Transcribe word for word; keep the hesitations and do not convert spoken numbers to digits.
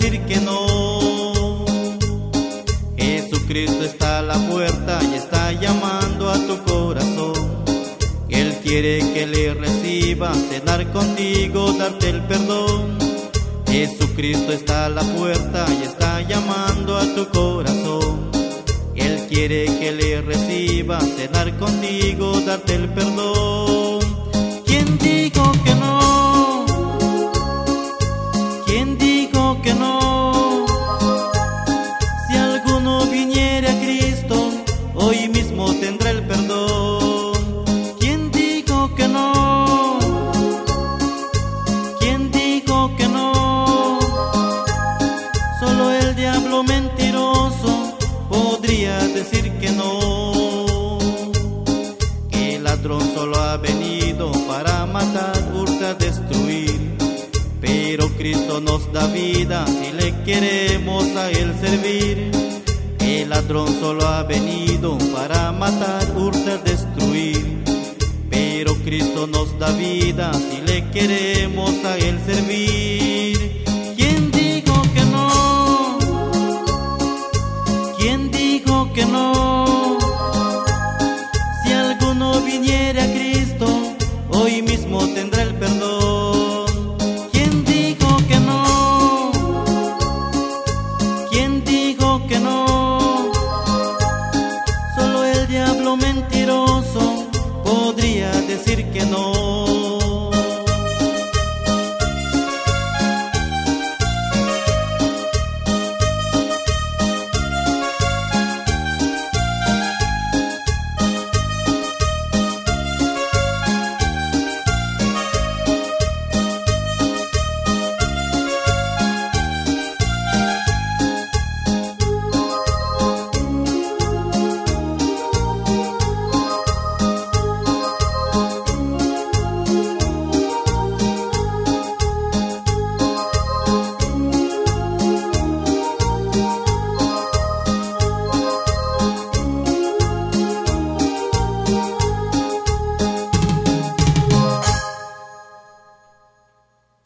decir que no. Jesucristo está a la puerta y está llamando a tu corazón. Él quiere que le recibas, cenar contigo, darte el perdón. Jesucristo está a la puerta y está llamando a tu corazón. Él quiere que le recibas, cenar contigo, darte el perdón. ¿Quién dijo que no? ¿Quién dijo que no? Si alguno viniere a Cristo, hoy mismo tendrá el perdón. ¿Quién dijo que no? ¿Quién dijo que no? Solo el diablo mentiroso podría decir que no. Que el ladrón solo ha venido para matar, hurtar, destruir. Pero Cristo nos da vida si le queremos a Él servir. El ladrón solo ha venido para matar, hurtar, destruir. Pero Cristo nos da vida si le queremos a Él servir. ¿Quién dijo que no? ¿Quién dijo que no? Si alguno viniere a Cristo, hoy mismo tendrá el perdón. ¿Quién dijo que no? ¿Quién dijo que no? Solo el diablo mentiroso podría decir que no.